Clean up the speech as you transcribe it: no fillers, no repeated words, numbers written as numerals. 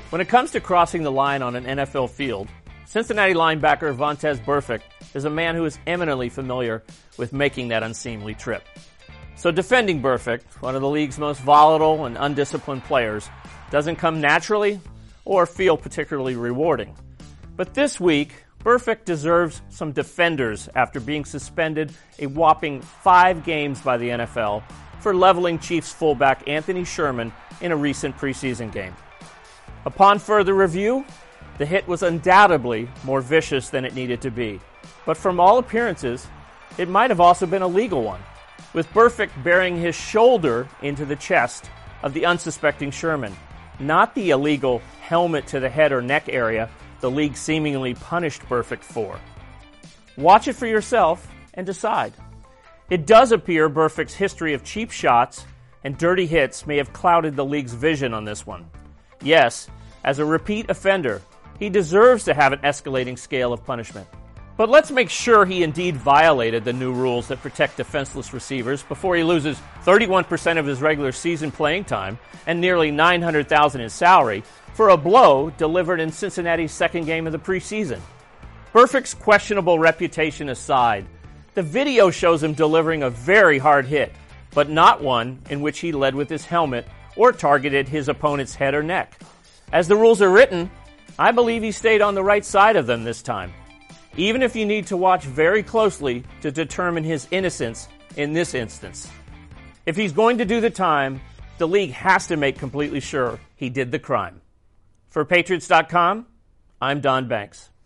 When it comes to crossing the line on an NFL field, Cincinnati linebacker Vontaze Burfict is a man who is eminently familiar with making that unseemly trip. So defending Burfict, one of the league's most volatile and undisciplined players, doesn't come naturally or feel particularly rewarding. But this week, Burfict deserves some defenders after being suspended a whopping 5 games by the NFL for leveling Chiefs fullback Anthony Sherman in a recent preseason game. Upon further review, the hit was undoubtedly more vicious than it needed to be. But from all appearances, it might have also been a legal one, with Burfict burying his shoulder into the chest of the unsuspecting Sherman, not the illegal helmet to the head or neck area the league seemingly punished Burfict for. Watch it for yourself and decide. It does appear Burfict's history of cheap shots and dirty hits may have clouded the league's vision on this one. Yes, as a repeat offender, he deserves to have an escalating scale of punishment. But let's make sure he indeed violated the new rules that protect defenseless receivers before he loses 31% of his regular season playing time and nearly $900,000 in salary for a blow delivered in Cincinnati's second game of the preseason. Burfict's questionable reputation aside, the video shows him delivering a very hard hit, but not one in which he led with his helmet or targeted his opponent's head or neck. As the rules are written, I believe he stayed on the right side of them this time, even if you need to watch very closely to determine his innocence in this instance. If he's going to do the time, the league has to make completely sure he did the crime. For Patriots.com, I'm Don Banks.